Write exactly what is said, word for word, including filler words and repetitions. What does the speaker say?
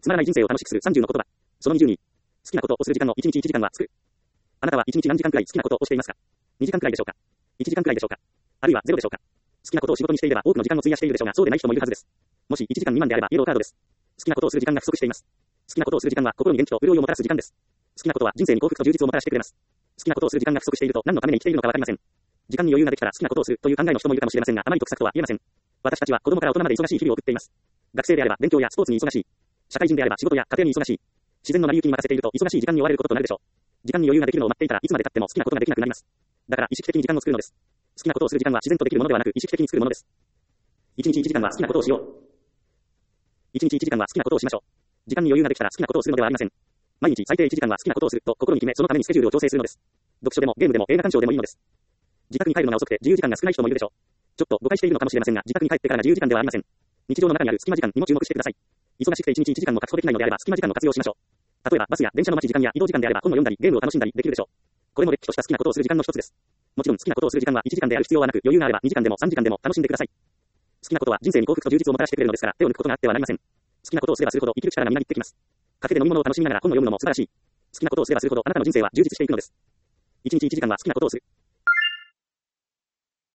つまらない人生を楽しくするさんじゅうの言葉。そのにじゅうに。好きなことをする時間のいちにちいちじかんは作る。あなたはいちにち何時間くらい好きなことをしていますか？ に 時間くらいでしょうか？ いち 時間くらいでしょうか？あるいはゼロでしょうか？好きなことを仕事にしていれば多くの時間を費やしているでしょうが、そうでない人もいるはずです。もしいちじかん未満であればイエローカードです。好きなことをする時間が不足しています。好きなことをする時間は心に元気と潤いをもたらす時間です。好きなことは人生に幸福と充実をもたらしてくれます。好きなことをする時間が不足していると何のために生きているのかわかりません。時間に余裕ができたら好きなことをするという考えの人もいるかもしれませんが、あまり得策とは言えません。私たちは子供から大人まで忙しい日々を送っています。学生であれば勉強やスポーツに忙しい。社会人であれば仕事や家庭に忙しい。自然の成り行きに任せていると忙しい時間に追われることとなるでしょう。時間に余裕ができるのを待っていたらいつまで経っても好きなことができなくなります。だから意識的に時間を作るのです。好きなことをする時間は自然とできるものではなく意識的に作るものです。いちにちいちじかんは好きなことをしよう。いちにちいちじかんは好きなことをしましょう。時間に余裕ができたら好きなことをするのではありません。毎日最低いちじかんは好きなことをすると心に決め、そのためにスケジュールを調整するのです。読書でもゲームでも映画鑑賞でもいいのです。自宅に帰るのが遅くて自由時間が少ない人もいるでしょう。ちょっと誤解しているのかもしれませんが、自宅に帰ってからが自由時間ではありません。日常の中にある隙間時間にも注目してください。忙しくていちにちいちじかんも確保できないのであれば隙間時間の活用をしましょう。例えばバスや電車の待ち時間や移動時間であれば本を読んだりゲームを楽しんだりできるでしょう。これもれっきとした好きなことをする時間の一つです。もちろん好きなことをする時間はいちじかんである必要はなく、余裕があればにじかんでもさんじかんでも楽しんでください。好きなことは人生に幸福と充実をもたらしてくれるのですから手を抜くことがあってはなりません。好きなことをすればするほど生きる力がみなぎってきます。カフェで飲み物を楽しみながら本を読むのも素晴らしい。好きなことをすればするほどあなたの人生は充実していくのです。いちにちいちじかんは好きなことをする。